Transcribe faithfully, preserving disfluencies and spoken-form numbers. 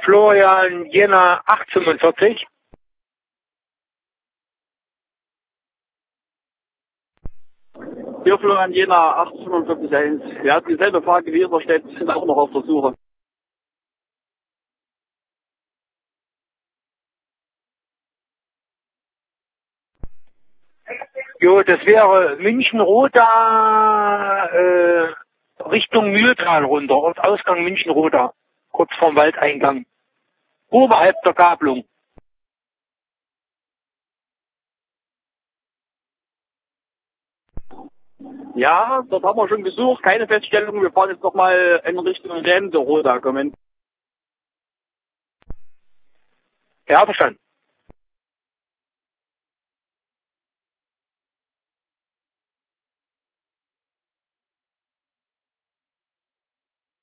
Florian Jena acht fünfundvierzig. Hier Florian Jena acht fünfundvierzig eins. Wir hatten dieselbe Frage wie Überstedt, sind auch noch auf der Suche. Jo, das wäre München-Roda äh, Richtung Mühltal runter, Ortsausgang München-Roda, kurz vorm Waldeingang, oberhalb der Gabelung. Ja, dort haben wir schon gesucht, keine Feststellung. Wir fahren jetzt nochmal in Richtung Rente Roda kommen. Ja, verstanden.